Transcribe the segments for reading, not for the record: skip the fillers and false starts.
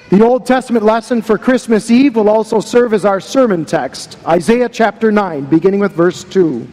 The Old Testament lesson for Christmas Eve will also serve as our sermon text, Isaiah chapter 9, beginning with verse 2.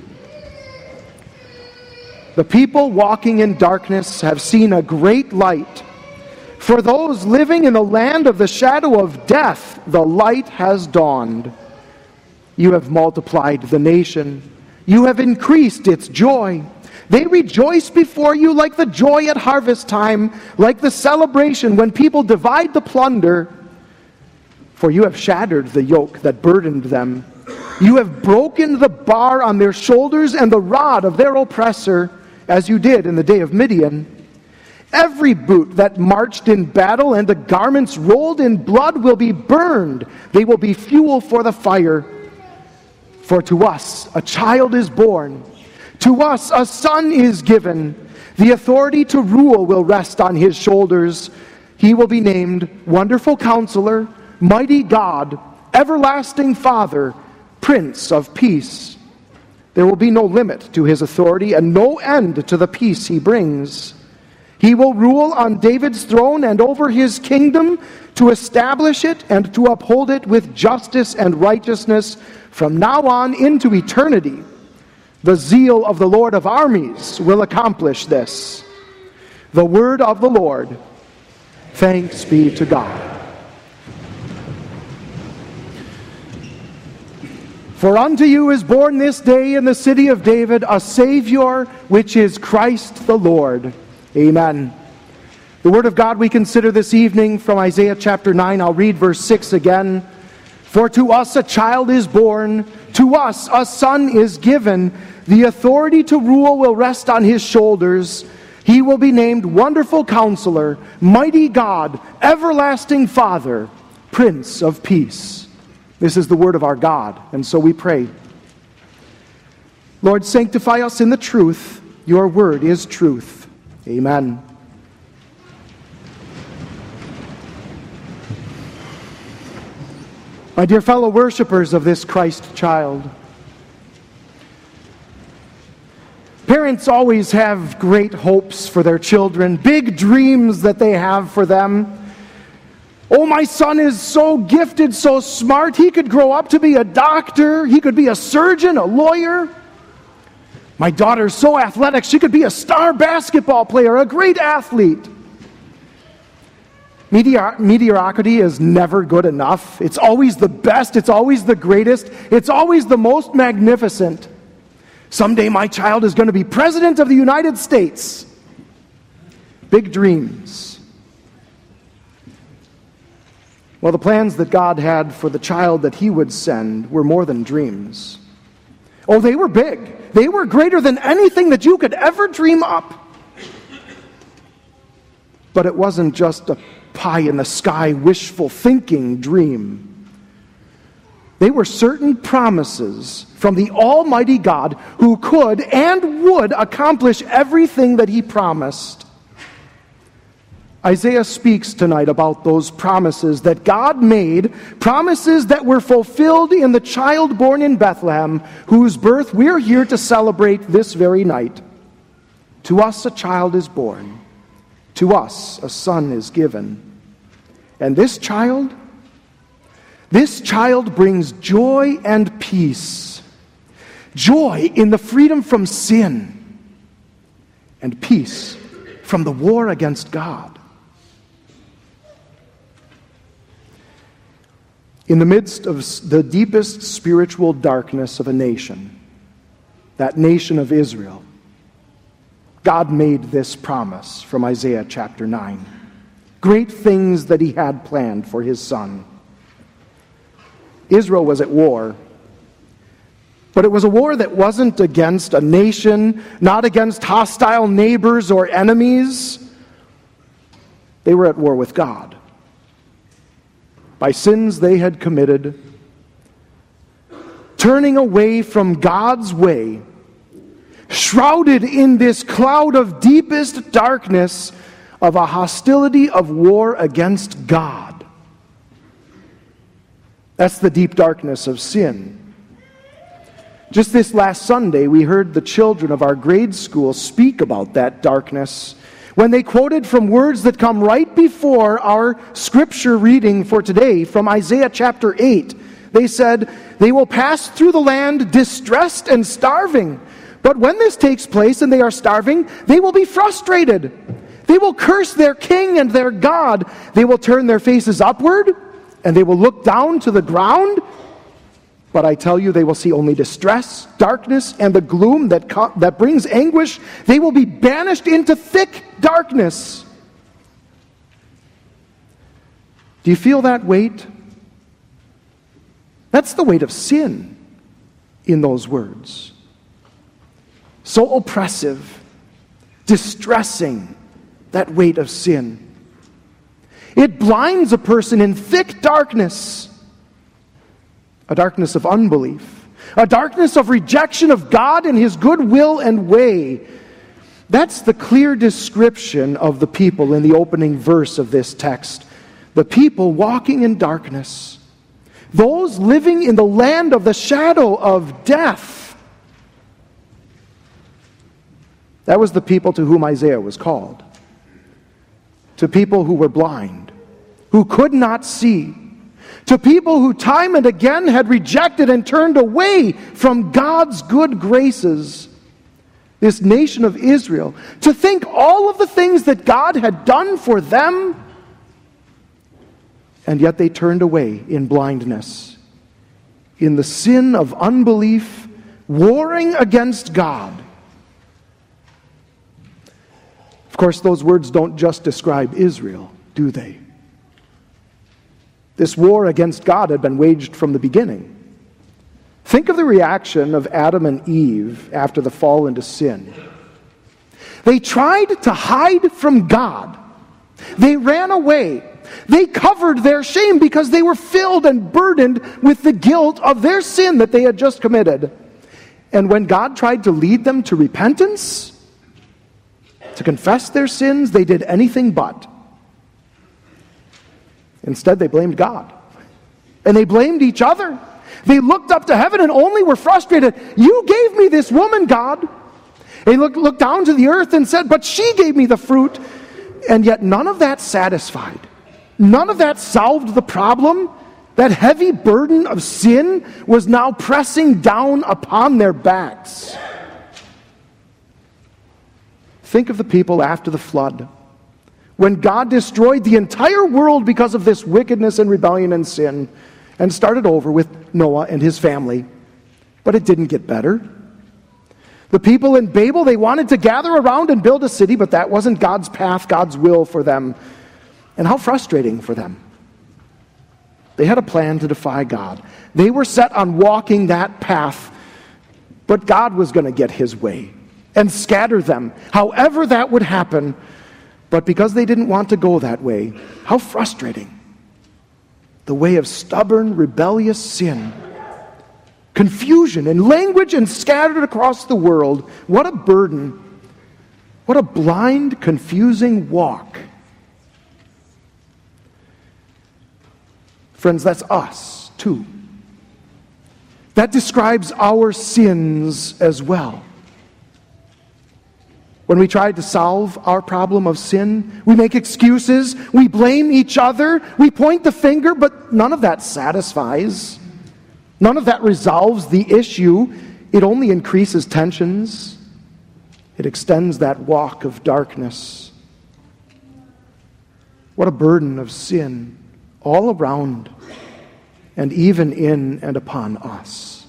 The people walking in darkness have seen a great light. For those living in the land of the shadow of death, the light has dawned. You have multiplied the nation. You have increased its joy. They rejoice before you like the joy at harvest time, like the celebration when people divide the plunder. For you have shattered the yoke that burdened them. You have broken the bar on their shoulders and the rod of their oppressor, as you did in the day of Midian. Every boot that marched in battle and the garments rolled in blood will be burned. They will be fuel for the fire. For to us a child is born. To us a son is given. The authority to rule will rest on his shoulders. He will be named Wonderful Counselor, Mighty God, Everlasting Father, Prince of Peace. There will be no limit to his authority and no end to the peace he brings. He will rule on David's throne and over his kingdom, to establish it and to uphold it with justice and righteousness from now on into eternity. The zeal of the Lord of armies will accomplish this. The word of the Lord. Thanks be to God. For unto you is born this day in the city of David a Savior, which is Christ the Lord. Amen. The word of God we consider this evening from Isaiah chapter 9. I'll read verse 6 again. For to us a child is born, to us a son is given. The authority to rule will rest on his shoulders. He will be named Wonderful Counselor, Mighty God, Everlasting Father, Prince of Peace. This is the word of our God, and so we pray. Lord, sanctify us in the truth. Your word is truth. Amen. My dear fellow worshipers of this Christ child, parents always have great hopes for their children, big dreams that they have for them. Oh, my son is so gifted, so smart, he could grow up to be a doctor, he could be a surgeon, a lawyer. My daughter's so athletic, she could be a star basketball player, a great athlete. Mediocrity is never good enough. It's always the best, it's always the greatest, it's always the most magnificent. Someday my child is going to be President of the United States. Big dreams. Well, the plans that God had for the child that he would send were more than dreams. Oh, they were big. They were greater than anything that you could ever dream up. But it wasn't just a pie-in-the-sky, wishful thinking dream. They were certain promises from the Almighty God who could and would accomplish everything that he promised. Isaiah speaks tonight about those promises that God made, promises that were fulfilled in the child born in Bethlehem, whose birth we're here to celebrate this very night. To us a child is born. To us a son is given. And this child brings joy and peace. Joy in the freedom from sin. And peace from the war against God. In the midst of the deepest spiritual darkness of a nation, that nation of Israel, God made this promise from Isaiah chapter 9. Great things that he had planned for his son. Israel was at war, but it was a war that wasn't against a nation, not against hostile neighbors or enemies. They were at war with God. By sins they had committed, turning away from God's way, shrouded in this cloud of deepest darkness of a hostility of war against God. That's the deep darkness of sin. Just this last Sunday, we heard the children of our grade school speak about that darkness. When they quoted from words that come right before our scripture reading for today from Isaiah chapter 8, they said, "They will pass through the land distressed and starving. But when this takes place and they are starving, they will be frustrated. They will curse their king and their God. They will turn their faces upward, and they will look down to the ground. But I tell you, they will see only distress, darkness, and the gloom that brings anguish. They will be banished into thick darkness." Do you feel that weight? That's the weight of sin in those words. So oppressive, distressing, that weight of sin. It blinds a person in thick darkness, a darkness of unbelief, a darkness of rejection of God and His good will and way. That's the clear description of the people in the opening verse of this text. The people walking in darkness. Those living in the land of the shadow of death. That was the people to whom Isaiah was called. To people who were blind, who could not see. To people who time and again had rejected and turned away from God's good graces. This nation of Israel. To think all of the things that God had done for them, and yet they turned away in blindness, in the sin of unbelief, warring against God. Of course, those words don't just describe Israel, do they? This war against God had been waged from the beginning. Think of the reaction of Adam and Eve after the fall into sin. They tried to hide from God. They ran away. They covered their shame because they were filled and burdened with the guilt of their sin that they had just committed. And when God tried to lead them to repentance, to confess their sins, they did anything but. Instead, they blamed God. And they blamed each other. They looked up to heaven and only were frustrated. "You gave me this woman, God." They looked down to the earth and said, "But she gave me the fruit." And yet none of that satisfied. None of that solved the problem. That heavy burden of sin was now pressing down upon their backs. Think of the people after the flood, when God destroyed the entire world because of this wickedness and rebellion and sin, and started over with Noah and his family. But it didn't get better. The people in Babel, they wanted to gather around and build a city, but that wasn't God's path, God's will for them. And how frustrating for them. They had a plan to defy God. They were set on walking that path, but God was going to get His way and scatter them, however that would happen. But because they didn't want to go that way, how frustrating. The way of stubborn, rebellious sin. Confusion in language and scattered across the world. What a burden. What a blind, confusing walk. Friends, that's us, too. That describes our sins as well. When we try to solve our problem of sin, we make excuses, we blame each other, we point the finger, but none of that satisfies. None of that resolves the issue. It only increases tensions. It extends that walk of darkness. What a burden of sin all around and even in and upon us.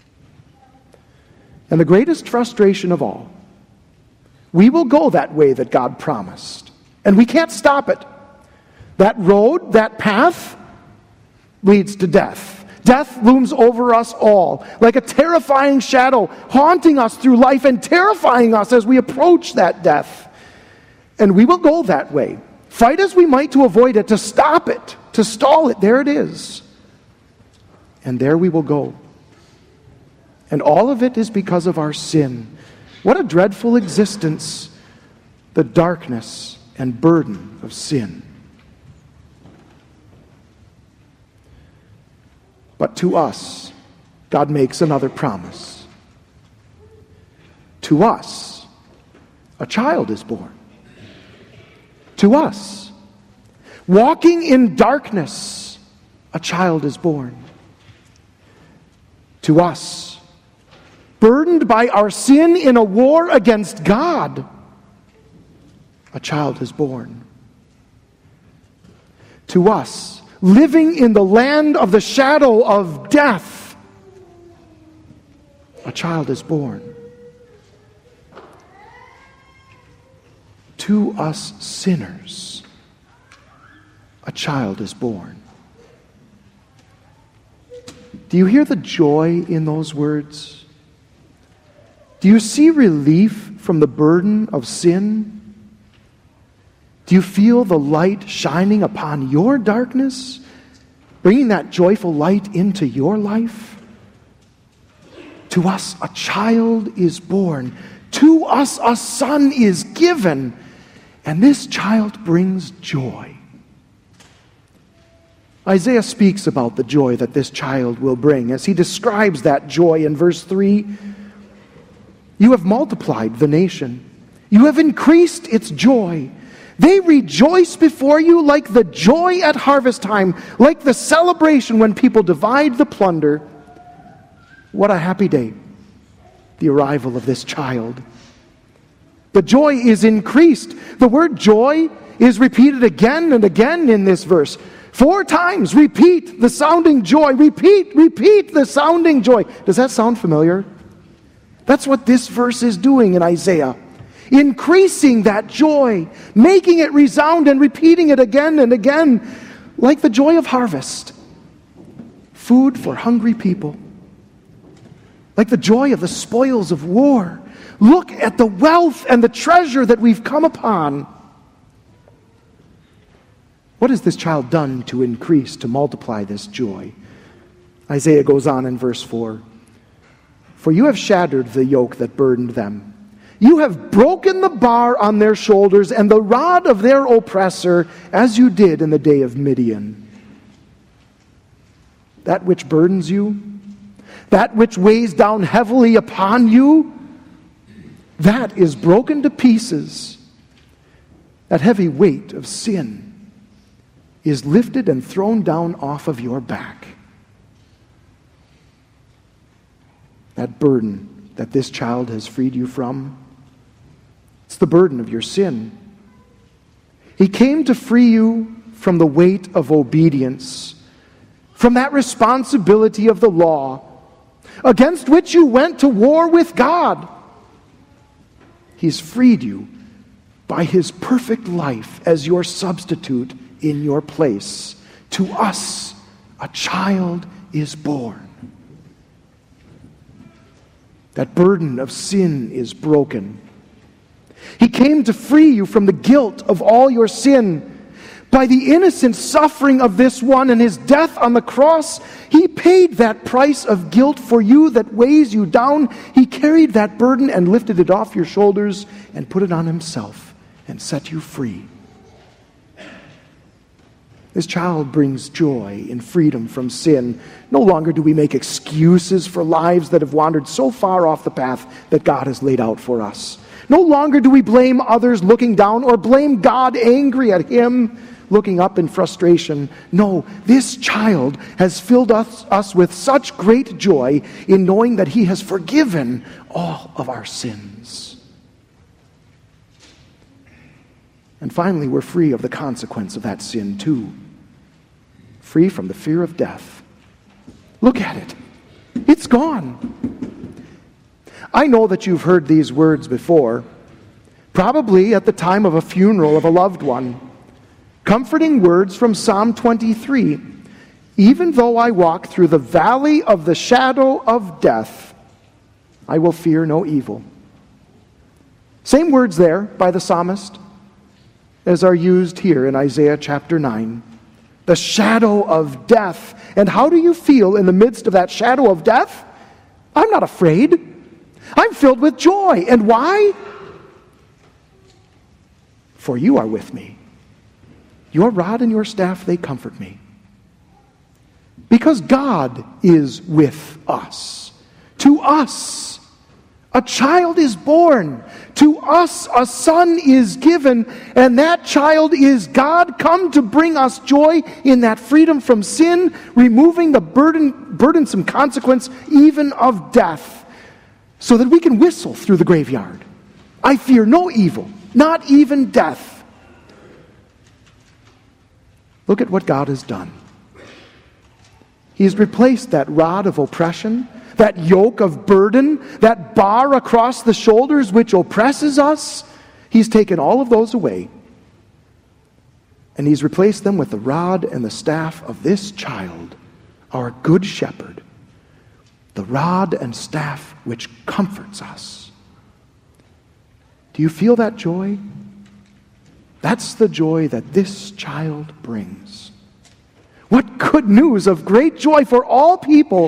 And the greatest frustration of all, we will go that way that God promised. And we can't stop it. That road, that path, leads to death. Death looms over us all, like a terrifying shadow, haunting us through life and terrifying us as we approach that death. And we will go that way. Fight as we might to avoid it, to stop it, to stall it. There it is. And there we will go. And all of it is because of our sin. What a dreadful existence, the darkness and burden of sin. But to us, God makes another promise. To us, a child is born. To us, walking in darkness, a child is born. To us, burdened by our sin in a war against God, a child is born. To us, living in the land of the shadow of death, a child is born. To us sinners, a child is born. Do you hear the joy in those words? Do you see relief from the burden of sin? Do you feel the light shining upon your darkness, bringing that joyful light into your life? To us a child is born. To us a son is given. And this child brings joy. Isaiah speaks about the joy that this child will bring as he describes that joy in verse 3. You have multiplied the nation. You have increased its joy. They rejoice before you like the joy at harvest time, like the celebration when people divide the plunder. What a happy day, the arrival of this child. The joy is increased. The word joy is repeated again and again in this verse. 4 times, repeat the sounding joy. Repeat the sounding joy. Does that sound familiar? That's what this verse is doing in Isaiah. Increasing that joy, making it resound and repeating it again and again, like the joy of harvest. Food for hungry people. Like the joy of the spoils of war. Look at the wealth and the treasure that we've come upon. What has this child done to increase, to multiply this joy? Isaiah goes on in verse 4. For you have shattered the yoke that burdened them. You have broken the bar on their shoulders and the rod of their oppressor, as you did in the day of Midian. That which burdens you, that which weighs down heavily upon you, that is broken to pieces. That heavy weight of sin is lifted and thrown down off of your back. That burden that this child has freed you from, it's the burden of your sin. He came to free you from the weight of obedience, from that responsibility of the law, against which you went to war with God. He's freed you by his perfect life as your substitute in your place. To us, a child is born. That burden of sin is broken. He came to free you from the guilt of all your sin. By the innocent suffering of this one and his death on the cross, he paid that price of guilt for you that weighs you down. He carried that burden and lifted it off your shoulders and put it on himself and set you free. This child brings joy in freedom from sin. No longer do we make excuses for lives that have wandered so far off the path that God has laid out for us. No longer do we blame others looking down or blame God angry at him looking up in frustration. No, this child has filled us with such great joy in knowing that he has forgiven all of our sins. And finally, we're free of the consequence of that sin too. Free from the fear of death. Look at it. It's gone. I know that you've heard these words before, probably at the time of a funeral of a loved one. Comforting words from Psalm 23. Even though I walk through the valley of the shadow of death, I will fear no evil. Same words there by the psalmist as are used here in Isaiah chapter 9. The shadow of death. And how do you feel in the midst of that shadow of death? I'm not afraid. I'm filled with joy. And why? For you are with me. Your rod and your staff, they comfort me. Because God is with us. To us, a child is born. To us a son is given, and that child is God come to bring us joy in that freedom from sin, removing the burdensome consequence even of death, so that we can whistle through the graveyard. I fear no evil, not even death. Look at what God has done. He has replaced that rod of oppression, that yoke of burden, that bar across the shoulders which oppresses us. He's taken all of those away. And he's replaced them with the rod and the staff of this child, our good shepherd. The rod and staff which comforts us. Do you feel that joy? That's the joy that this child brings. What good news of great joy for all people.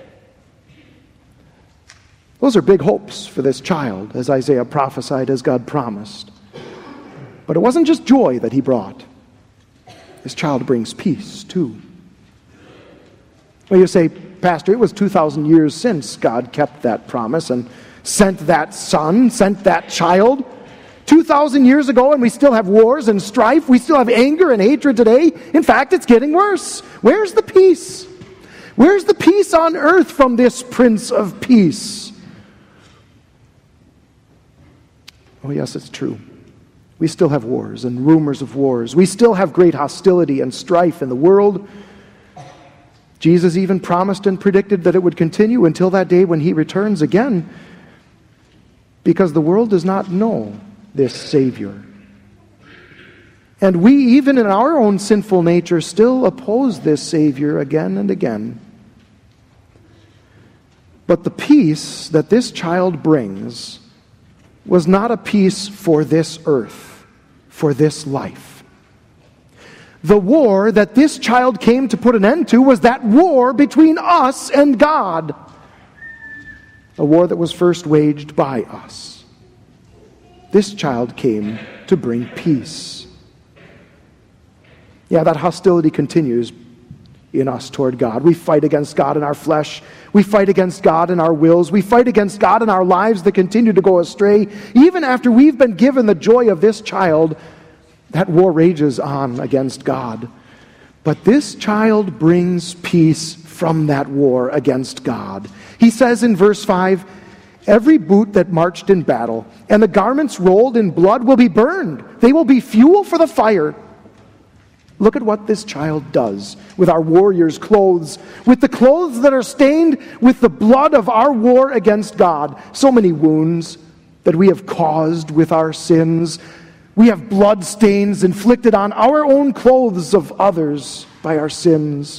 Those are big hopes for this child, as Isaiah prophesied, as God promised. But it wasn't just joy that he brought. This child brings peace, too. Well, you say, Pastor, it was 2,000 years since God kept that promise and sent that son, sent that child. 2,000 years ago, and we still have wars and strife. We still have anger and hatred today. In fact, it's getting worse. Where's the peace? Where's the peace on earth from this Prince of Peace? Oh, yes, it's true. We still have wars and rumors of wars. We still have great hostility and strife in the world. Jesus even promised and predicted that it would continue until that day when he returns again, because the world does not know this Savior. And we, even in our own sinful nature, still oppose this Savior again and again. But the peace that this child brings was not a peace for this earth, for this life. The war that this child came to put an end to was that war between us and God. A war that was first waged by us. This child came to bring peace. Yeah, that hostility continues in us toward God. We fight against God in our flesh. We fight against God in our wills. We fight against God in our lives that continue to go astray. Even after we've been given the joy of this child, that war rages on against God. But this child brings peace from that war against God. He says in verse 5, every boot that marched in battle and the garments rolled in blood will be burned. They will be fuel for the fire. Look at what this child does with our warriors' clothes, with the clothes that are stained with the blood of our war against God. So many wounds that we have caused with our sins. We have blood stains inflicted on our own clothes of others by our sins.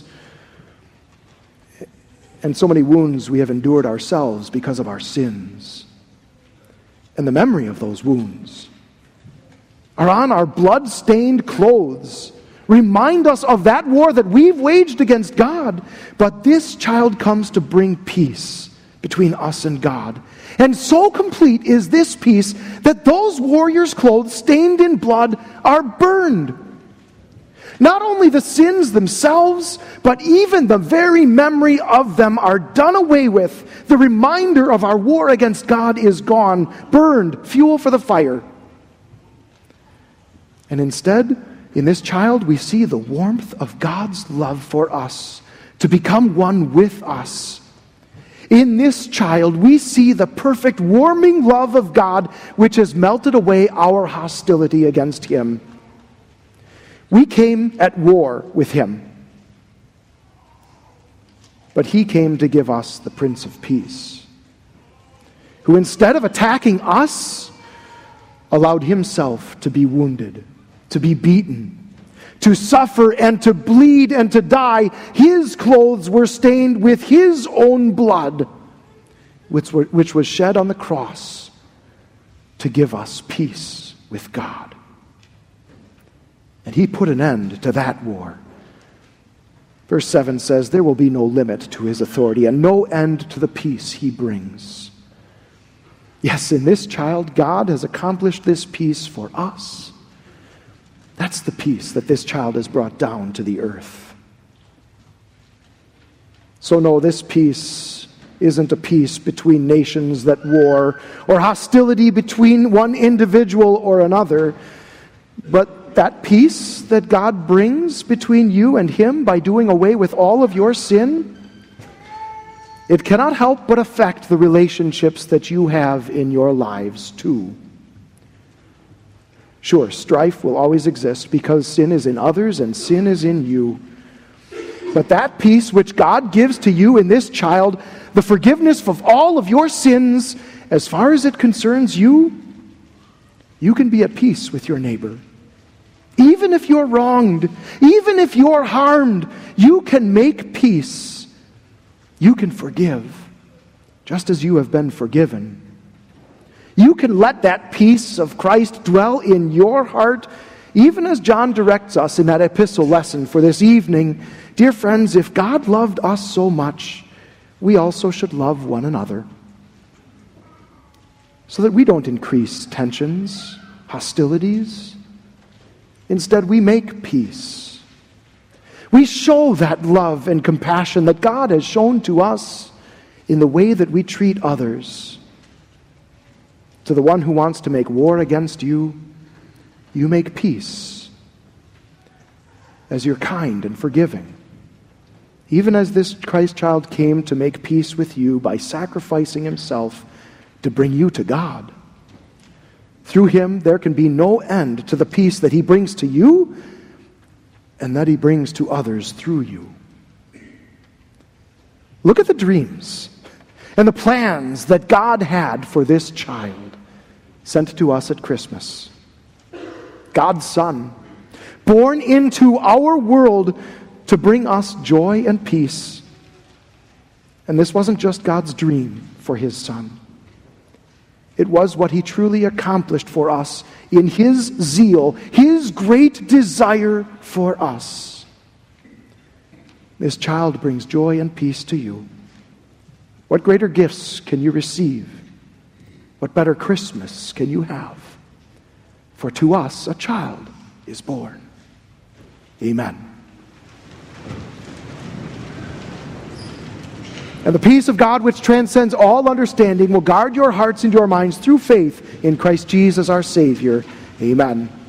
And so many wounds we have endured ourselves because of our sins. And the memory of those wounds are on our blood-stained clothes. Remind us of that war that we've waged against God. But this child comes to bring peace between us and God. And so complete is this peace that those warriors' clothes stained in blood are burned. Not only the sins themselves, but even the very memory of them are done away with. The reminder of our war against God is gone, burned, fuel for the fire. And instead, in this child, we see the warmth of God's love for us, to become one with us. In this child, we see the perfect warming love of God, which has melted away our hostility against Him. We came at war with Him, but He came to give us the Prince of Peace, who instead of attacking us, allowed Himself to be wounded, to be beaten, to suffer and to bleed and to die. His clothes were stained with His own blood, which was shed on the cross to give us peace with God. And He put an end to that war. Verse 7 says, there will be no limit to His authority and no end to the peace He brings. Yes, in this child, God has accomplished this peace for us. That's the peace that this child has brought down to the earth. So no, this peace isn't a peace between nations that war, or hostility between one individual or another, but that peace that God brings between you and Him by doing away with all of your sin. It cannot help but affect the relationships that you have in your lives too. Sure, strife will always exist because sin is in others and sin is in you. But that peace which God gives to you in this child, the forgiveness of all of your sins, as far as it concerns you, you can be at peace with your neighbor. Even if you're wronged, even if you're harmed, you can make peace. You can forgive, just as you have been forgiven. You can let that peace of Christ dwell in your heart, even as John directs us in that epistle lesson for this evening. Dear friends, if God loved us so much, we also should love one another, so that we don't increase tensions, hostilities. Instead, we make peace. We show that love and compassion that God has shown to us in the way that we treat others. To the one who wants to make war against you, you make peace as you're kind and forgiving. Even as this Christ child came to make peace with you by sacrificing himself to bring you to God. Through him, there can be no end to the peace that he brings to you and that he brings to others through you. Look at the dreams and the plans that God had for this child sent to us at Christmas. God's Son, born into our world to bring us joy and peace. And this wasn't just God's dream for his Son. It was what he truly accomplished for us in his zeal, his great desire for us. This child brings joy and peace to you. What greater gifts can you receive? What better Christmas can you have? For to us a child is born. Amen. And the peace of God, which transcends all understanding, will guard your hearts and your minds through faith in Christ Jesus our Savior. Amen.